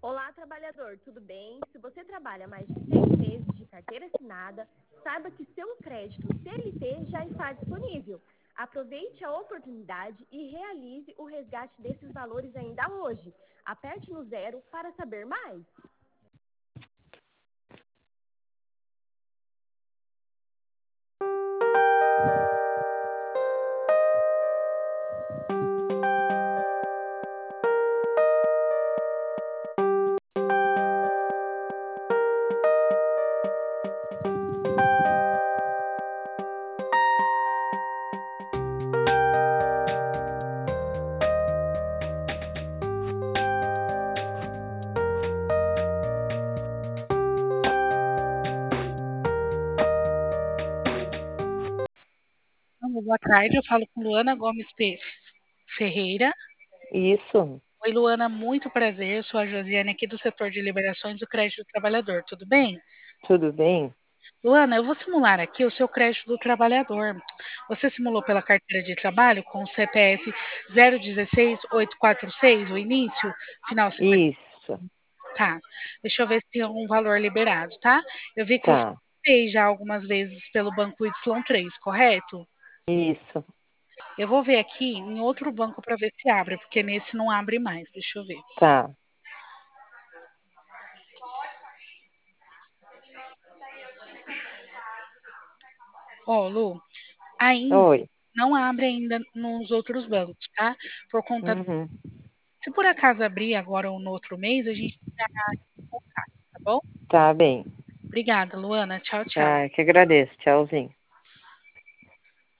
Olá, trabalhador, tudo bem? Se você trabalha mais de 6 meses de carteira assinada, saiba que seu crédito CLT já está disponível. Aproveite a oportunidade e realize o resgate desses valores ainda hoje. Aperte no 0 para saber mais. Boa tarde, eu falo com Luana Gomes Ferreira. Isso, Oi, Luana, muito prazer. Eu sou a Josiane aqui do setor de liberações do crédito do trabalhador, tudo bem? tudo bem? Luana, eu vou simular aqui o seu crédito do trabalhador. Você simulou pela carteira de trabalho com o CPF 016846, o início, final 50. Isso, Tá, deixa eu ver se tem algum valor liberado, tá? Eu vi que você tá, fez já algumas vezes pelo banco Y3, correto? isso, Eu vou ver aqui em outro banco para ver se abre, porque nesse não abre mais. Deixa eu ver. tá. Ó, Lu, ainda Oi. não abre ainda nos outros bancos, tá? Por conta, Uhum. se por acaso abrir agora ou no outro mês, a gente já contato, tá bom? Tá bem. Obrigada, Luana. Tchau, tchau. Tá, que agradeço. Tchauzinho.